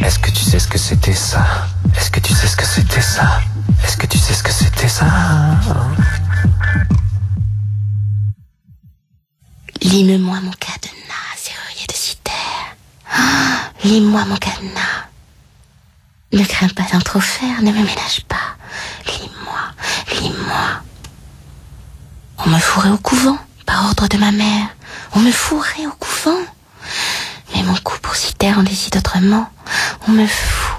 Est-ce que tu sais ce que c'était ça? Est-ce que tu sais ce que c'était ça? Est-ce que tu sais ce que c'était ça? Lime-moi mon cadenas, serrurier de cithère. Lime-moi mon cadenas. Ne crains pas d'en trop faire, ne me ménage pas. Lime-moi, lime-moi. On me fourrait au couvent, par ordre de ma mère. On me fourrait au couvent. Mais mon coup pour cithère en décide autrement. On me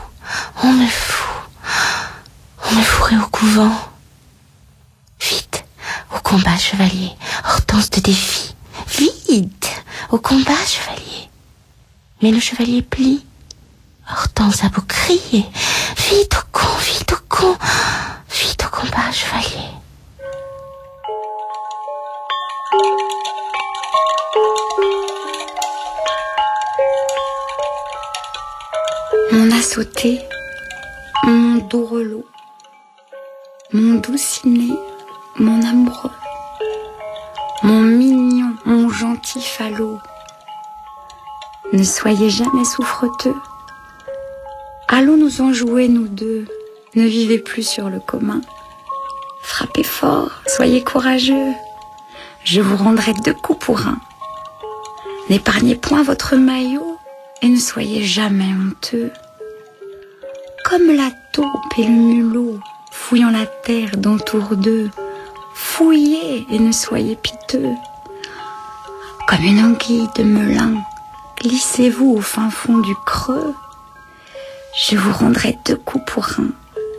fourrait au couvent. Vite, au combat, chevalier. Hortense te défie. Vite, au combat, chevalier. Mais le chevalier plie. Hortense a beau crier. Vite au con, vite au con. Vite au combat, chevalier. On a sauté, mon doux relot, mon doux ciné, mon amoureux, mon mignon, mon gentil falot. Ne soyez jamais souffreteux. Allons nous en jouer, nous deux. Ne vivez plus sur le commun. Frappez fort, soyez courageux. Je vous rendrai 2 coups pour 1. N'épargnez point votre maillot et ne soyez jamais honteux. Comme la taupe et le mulot, fouillant la terre d'entour d'eux, fouillez et ne soyez piteux. Comme une anguille de melun, glissez-vous au fin fond du creux. Je vous rendrai 2 coups pour 1.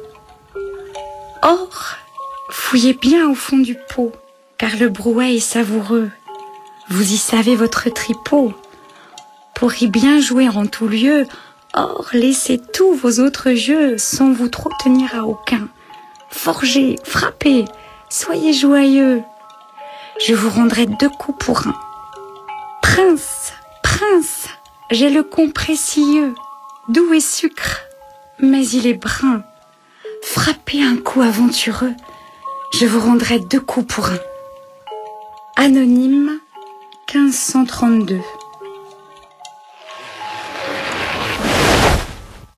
Or, fouillez bien au fond du pot, car le brouet est savoureux. Vous y savez votre tripot. Pour y bien jouer en tout lieu, or laissez tous vos autres jeux sans vous trop tenir à aucun. Forgez, frappez, soyez joyeux. Je vous rendrai 2 coups pour 1. Prince, prince, j'ai le con précieux, doux et sucre, mais il est brun. Frappez un coup aventureux, je vous rendrai 2 coups pour 1. Anonyme 1532.